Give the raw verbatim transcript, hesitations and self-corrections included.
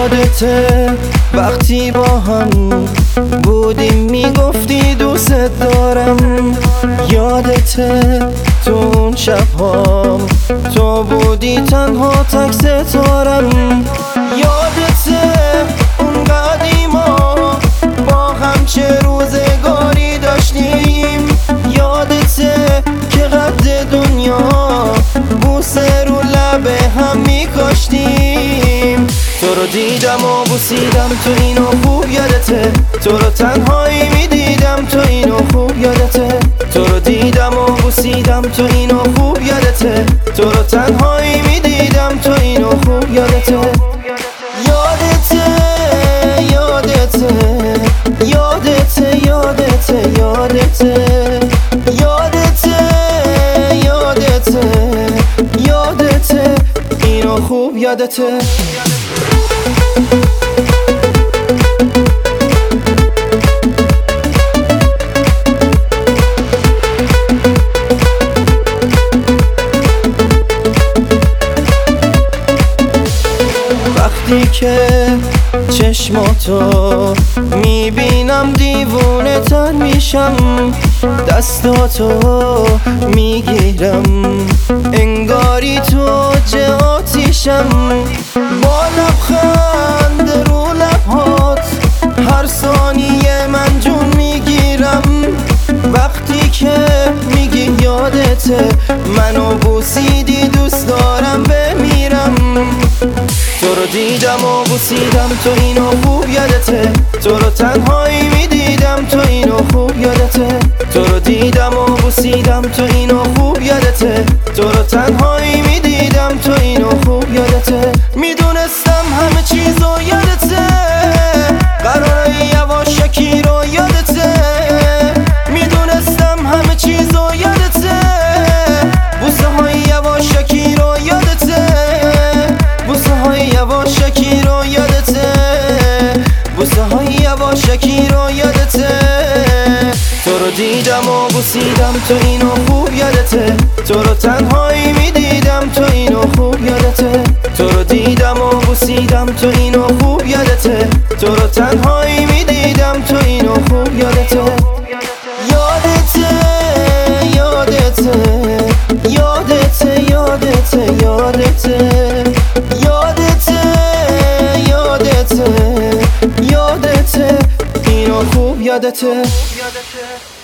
یادته وقتی با هم بودیم میگفتی دوست دارم. یادته تو اون شبها تو بودی تنها تک ستارم. یادته اون قدیما با هم چه روزگاری داشتیم. یادته که قد دنیا بوسه رو لب هم میکاشتیم. تو رو دیدم و بوسیدم تو اینو خوب یادته. تو رو تنهایی میدیدم تو اینو خوب یادته. تو رو دیدم و بوسیدم تو اینو خوب یادته. تو رو تنهایی میدیدم تو اینو خوب یادته. یادته یادته یادته یادته یادته یادته یادته یادته اینو خوب یادته. وقتی که چشماتو میبینم دیوونه تر میشم. دستاتو میگیرم انگاری تو چه آتیشم. با لبخند رو لبهات هر ثانیه من جون میگیرم. وقتی که میگی یادته منو بوسیدی دوست دارم بمیرم. تو رو دیدم و بوسیدم تو اینو خوب یادته. تو رو تنهایی میدیدم تو اینو خوب یادته. تو رو دیدم و بوسیدم تو اینو خوب یادته. تو رو تنهایی میدیدم تو اینو خوب یادته. میدونستم همه چیزو یادته. قراره یواشکی رو یادته. میدونستم همه چیزو یادته. بوسه های یواشکی رو یادته. بوسه های یواشکی رو یادته. بوسه های یواشکی رو یادته. تو رو دیدم و بوسیدم تو اینو خوب یادته. تو رو تنهایی میدیدم تو اینو خوب یادته. تو رو دیدم و بوسیدم تو اینو خوب یادته. تو رو تنهایی میدیدم تو اینو خوب یادته. یادته یادته یادته یادته یادته یادته یادته یادته اینو خوب یادته.